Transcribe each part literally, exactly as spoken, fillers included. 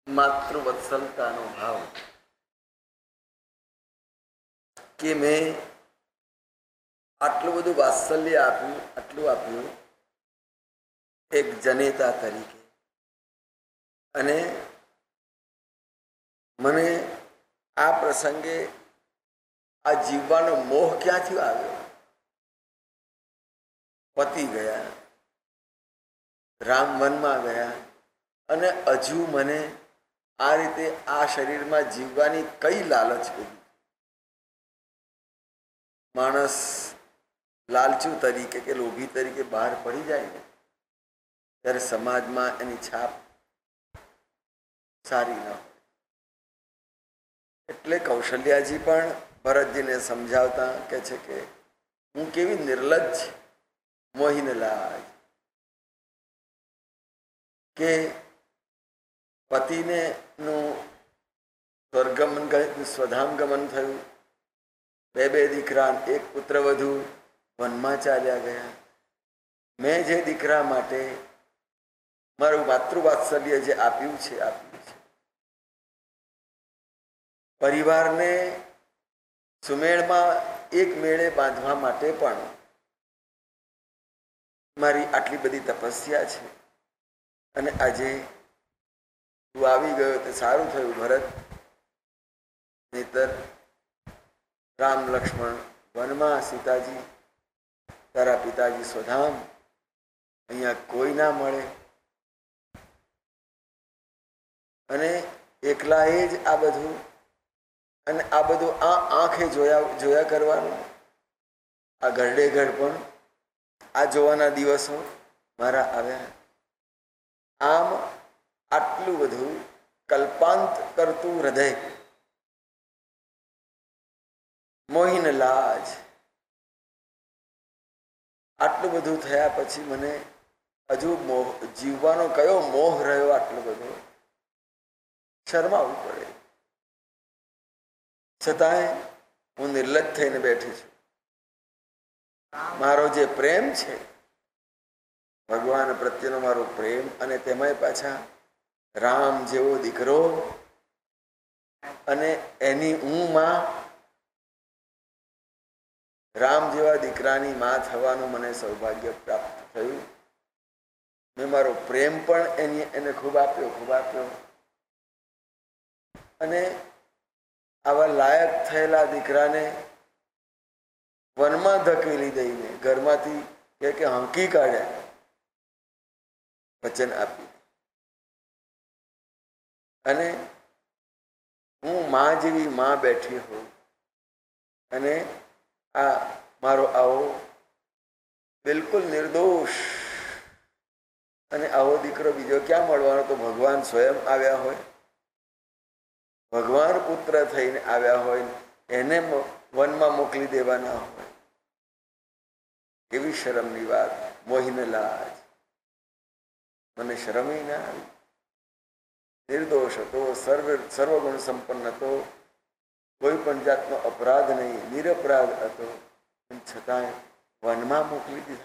માતૃવત્સલતાનો ભાવ કે મેં આટલું બધું વાત્સલ્ય આપ્યું, આટલું આપ્યું એક જનેતા તરીકે, અને મને આ પ્રસંગે આ જીવવાનો મોહ ક્યાંથી આવ્યો? પતી ગયા, રામ વનમાં ગયા, અને હજુ મને આ રીતે આ શરીરમાં જીવવાની કઈ લાલચ કરી? માણસ લાલચુ તરીકે કે લોભી તરીકે બહાર પડી જાય ને ત્યારે સમાજમાં એની છાપ સારી ન હોય. એટલે કૌશલ્યાજી પણ ભરતજીને સમજાવતા કહે છે કે હું કેવી નિર્લજ્જ મોહીને લાજ કે પતિને નું સ્વર્ગમન સ્વધામ ગમન થયું, બે બે દીકરા, એક પુત્ર વધુ વનમાં ચાલ્યા ગયા. મેં જે દીકરા માટે મારું માતૃવાત્સલ્ય જે આપ્યું છે આપ્યું છે, પરિવારને સુમેળમાં એક મેળે બાંધવા માટે પણ મારી આટલી બધી તપસ્યા છે, અને આજે તું આવી ગયો તે સારું થયું ભરત, નહીતર રામ લક્ષ્મણ વનમાં, સીતાજી તારા પિતાજી સ્વધામ, અહીંયા કોઈ ના મળે, અને એકલા એ જ આ બધું, અને આ બધું આ આંખે જોયા જોયા કરવાનું, આ ઘરડે ઘર પણ આ જોવાના દિવસો મારા આવ્યા. આમ આટલું બધું કલ્પાંત કરતું હૃદય, મોહીન લાજ, આટલું બધું થયા પછી મને હજુ મોહ જીવવાનો કયો મોહ રહ્યો? આટલો બધો શરમાવું પડે. છતાંય હું નિર્લજ્જ થઈને બેઠી છું. મારો જે પ્રેમ છે, ભગવાન પ્રત્યેનો મારો પ્રેમ, અને તેમાંય પાછા રામ જેવો દીકરો, અને એની હું માં, રામ જેવા દીકરાની માં થવાનું મને સૌભાગ્ય પ્રાપ્ત થયું. મેં મારો પ્રેમ પણ એની એને ખૂબ આપ્યો, ખૂબ આપ્યો. અને આવા લાયક થયેલા દીકરાને વનમાં ધકેલી દઈને ઘરમાંથી કે કે હાંકી કાઢ્યા, વચન આપી. અને હું માં જેવી માં બેઠી હોઉં, અને આ મારો આવો બિલકુલ નિર્દોષ અને આવો દીકરો બીજો ક્યાં મળવાનો? તો ભગવાન સ્વયં આવ્યા હોય, ભગવાન પુત્ર થઈને આવ્યા હોય, એને વનમાં મોકલી દેવાના હોય. કેવી શરમની વાત! મોહીને લાજ. મને શરમે ના આવી. નિર્દોષ હતો, સર્વ સર્વગુણ સંપન્ન હતો, કોઈ પણ જાતનો અપરાધ નહીં, નિરપરાધ હતો, છતાંય વનમાં મોકલી દીધા.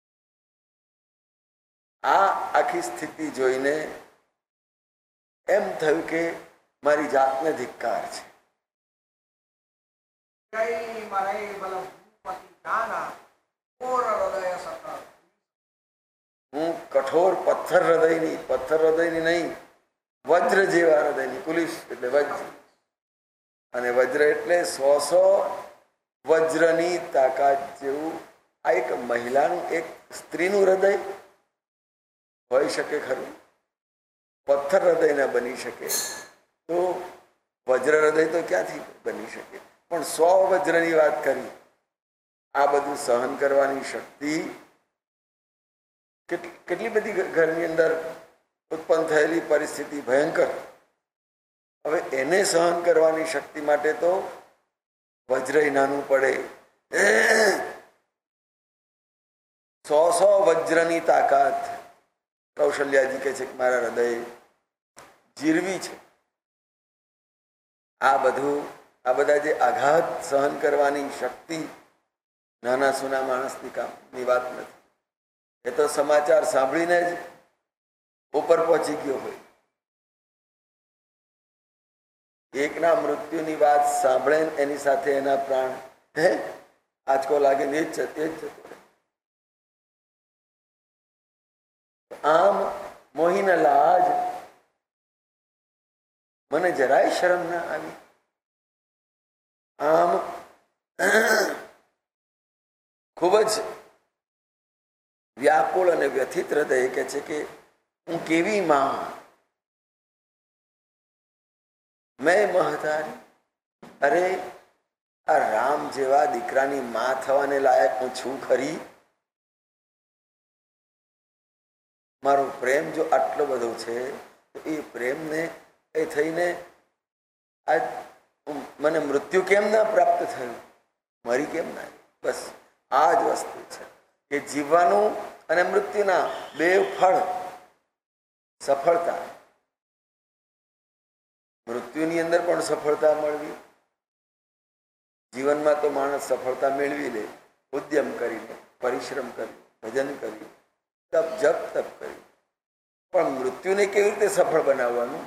આ આખી સ્થિતિ જોઈને એમ થયું કે મારી જાતને ધિક્કાર છે. હું કઠોર પથ્થર હૃદયની, પથ્થર હૃદયની નહીં, વજ્ર જેવા હૃદયની. કુલિશ એટલે વજ્ર, અને વજ્ર એટલે સો સો વજ્રની તાકાત જેવું. આ એક મહિલાનું, એક સ્ત્રીનું હૃદય હોઈ શકે ખરું? પથ્થર હૃદય ના બની શકે તો વજ્ર હૃદય તો ક્યાંથી બની શકે? પણ સો વજ્રની વાત કરી. આ બધું સહન કરવાની શક્તિ કેટલી બધી ઘરની અંદર ઉત્પન્ન થયેલી પરિસ્થિતિ ભયંકર. હવે એને સહન કરવાની શક્તિ માટે તો વજ્ર નાનું પડે. સો સો વજ્રની તાકાત કૌશલ્યાજી કહે છે કે મારા હૃદય જીરવી છે. આ બધું, આ બધા જે આઘાત સહન કરવાની શક્તિ નાના સુના માણસની કામની વાત નથી. એ તો સમાચાર સાંભળીને જ ઉપર પહોંચી ગયો હોય. એકના મૃત્યુની વાત સાંભળે એની સાથે એના પ્રાણ હે આંચકો લાગે ને એ જ એ જ જતો રહે. આમ મોહિનલાજ મને જરાય શરમ ના આવી. આમ ખૂબ જ વ્યાકુળ અને વ્યથિત હૃદય કે છે કે હું કેવી માં, મેં મહતારી. અરે આ રામ જેવા દીકરાની માં થવાને લાયક હું છું ખરી? મારો પ્રેમ જો આટલો બધો છે તો એ પ્રેમને એ થઈને આ મને મૃત્યુ કેમ ના પ્રાપ્ત થયું? મરી કેમ ના? બસ આ જ વસ્તુ છે કે જીવવાનું અને મૃત્યુના બે ફળ. સફળતા, મૃત્યુની અંદર પણ સફળતા મળવી. જીવનમાં તો માણસ સફળતા મેળવી લે ઉદ્યમ કરીને, પરિશ્રમ કરી, ભજન કરી, તપ જપ તપ કરી. પણ મૃત્યુને કેવી રીતે સફળ બનાવવાનું?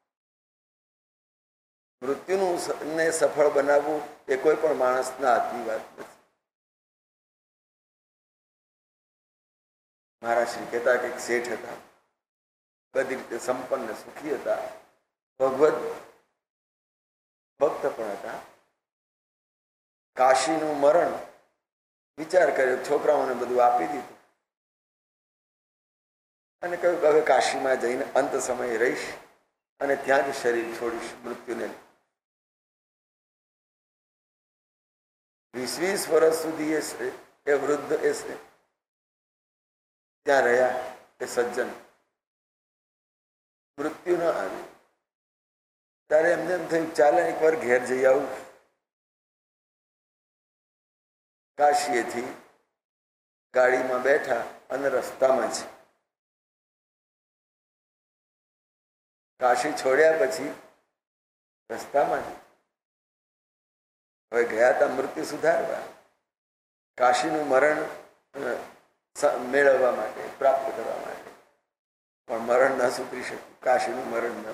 મૃત્યુનું ને સફળ બનાવવું એ કોઈ પણ માણસના હાથની વાત નથી. મારા શ્રી કહેતા કે શેઠ હતા, બધી રીતે સંપન્ન સુખી હતા, ભગવત ભક્ત પણ હતા. કાશીનું મરણ વિચાર કર્યો, છોકરાઓને બધું આપી દીધું અને કહ્યું કે હવે કાશીમાં જઈને અંત સમયે રહીશ અને ત્યાં જ શરીર છોડીશ મૃત્યુને. વીસ વીસ વર્ષ સુધી એ વૃદ્ધ એ ત્યાં રહ્યા. એ સજ્જન મૃત્યુ ન આવ્યું ત્યારે એમને એમ થયું ચાલે એકવાર ઘેર જઈ આવું. કાશીએથી ગાડીમાં બેઠા અને રસ્તામાં જ કાશી છોડ્યા પછી રસ્તામાં જ હવે ગયા હતા મૃત્યુ સુધારવા, કાશીનું મરણ મેળવવા માટે, પ્રાપ્ત કરવા માટે. પણ મરણ ન સુધરી શક્યું, કાશીનું મરણ ન.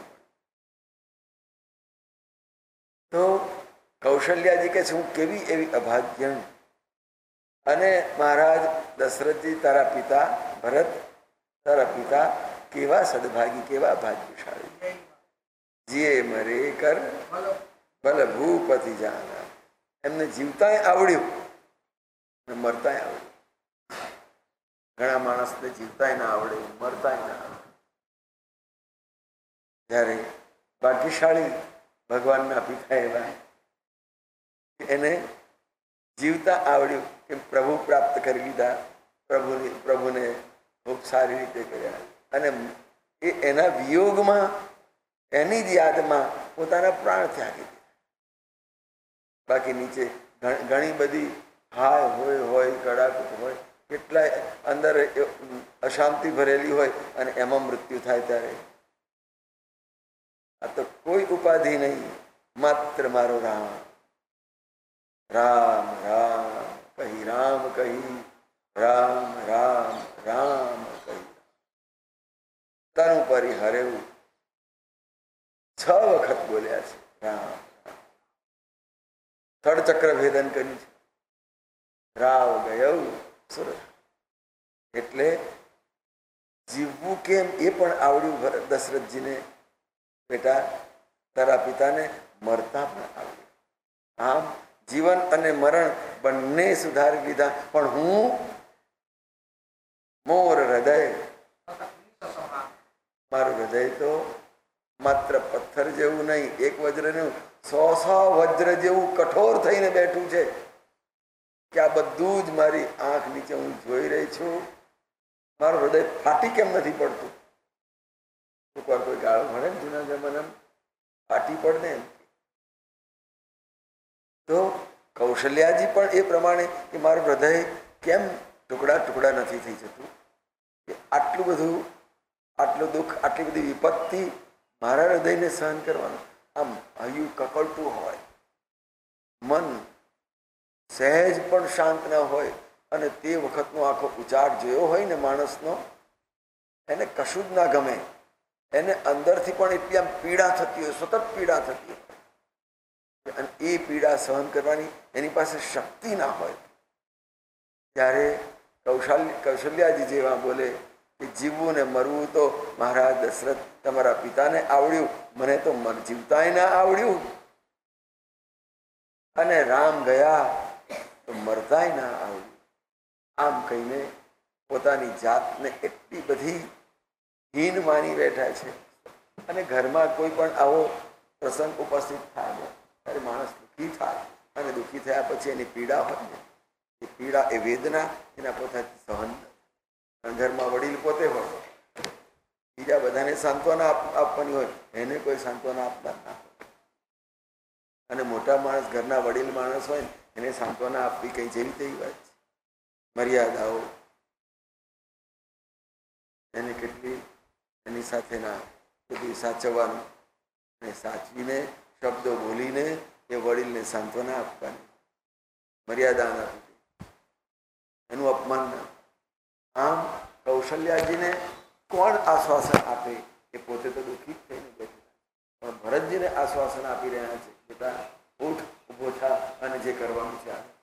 તો કૌશલ્યાજી કહે છે હું કેવી એવી અભાગ્યણ. અને મહારાજ દશરથજી તારા પિતા ભરત, તારા પિતા કેવા સદભાગી, કેવા ભાગ્યશાળી. જીએ મરે કર ભલે ભૂપતિ જાના. એમને જીવતાય આવડ્યું ને મરતાય આવડ્યું. ઘણા માણસને જીવતાય ના આવડે, મરતાય ના આવડે. જ્યારે ભાગ્યશાળી ભગવાનના પિતા એવા એને જીવતા આવડ્યું કે પ્રભુ પ્રાપ્ત કરી લીધા, પ્રભુની પ્રભુને ખૂબ સારી રીતે કર્યા. અને એ એના વિયોગમાં, એની જ યાદમાં પોતાના પ્રાણ ત્યાગી દીધા. બાકી નીચે ઘણી બધી હાય હોય હોય કડાકૂટ હોય, કેટલાય અંદર અશાંતિ ભરેલી હોય અને એમાં મૃત્યુ થાય ત્યારે આ તો કોઈ ઉપાધિ નહીં, માત્ર મારો રામ રામ રામ કહી, રામ કહી, રામ રામ રામ કહી. તનુ પરી હરેવું છ વખત બોલ્યા છે રામ. થડ ચક્ર ભેદન કર્યું છે. રાવ ગયવ સુરત. એટલે જીવવું કેમ એ પણ આવડ્યું દશરથજીને. બેટા તારા પિતાને મરતા પણ આવડ્યું. આમ જીવન અને મરણ બંને સુધારી લીધા. પણ હું મોર હૃદય, મારું હૃદય તો માત્ર પથ્થર જેવું નહીં, એક વજ્રનું સો સો વજ્ર જેવું કઠોર થઈને બેઠું છે કે આ બધું જ મારી આંખ નીચે હું જોઈ રહી છું. મારું હૃદય ફાટી કેમ નથી પડતું? ઉપર કોઈ ગાળો મળે ને જૂના જમાનામાં, ફાટી પડને એમ. તો કૌશલ્યાજી પણ એ પ્રમાણે કે મારું હૃદય કેમ ટુકડા ટુકડા નથી થઈ જતું, કે આટલું બધું, આટલું દુઃખ, આટલી બધી વિપત્તિ મારા હૃદયને સહન કરવાનું. આમ હૈયું કકળતું હોય, મન સહેજ પણ શાંત ન હોય અને તે વખતનો આખો ઉચાર જોયો હોય ને માણસનો, એને કશું જ ના ગમે. એને અંદરથી પણ એટલી આમ પીડા થતી હોય, સતત પીડા થતી હોય. અને એ પીડા સહન કરવાની એની પાસે શક્તિ ના હોય ત્યારે કૌશલ્ય કૌશલ્યાજી જેવા બોલે કે જીવવું ને મરવું તો મહારાજ દશરથ તમારા પિતાને આવડ્યું, મને તો મર જીવતાય ના આવડ્યું, અને રામ ગયા તો મરતાય ના આવડ્યું. આમ કહીને પોતાની જાતને એટલી બધી હીન માની બેઠા છે. અને ઘરમાં કોઈ પણ આવો પ્રસંગ ઉપસ્થિત થાય ત્યારે માણસ દુઃખી થાય, અને દુઃખી થયા પછી એની પીડા હોય ને એ પીડા એ વેદના એના પોતાથી સહન ન. ઘરમાં વડીલ પોતે હોય, બીજા બધાને સાંત્વના આપવાની હોય, એને કોઈ સાંત્વના આપતા ના હોય. અને મોટા માણસ ઘરના વડીલ માણસ હોય એને સાંત્વના આપવી કઈ જેવી તેવી વાત છે. મર્યાદાઓ એને કેટલી એની સાથેના બધું સાચવવાનું અને સાચવીને શબ્દો બોલીને એ વડીલને સાંત્વના આપવાની, મર્યાદા ના એનું અપમાન ના. આમ કૌશલ્યાજીને કોણ આશ્વાસન આપે? એ પોતે તો દુઃખી જ થઈને બેઠા, પણ ભરતજીને આશ્વાસન આપી રહ્યા છે, બેટા ઉઠ, ઉભો થા અને જે કરવાનું છે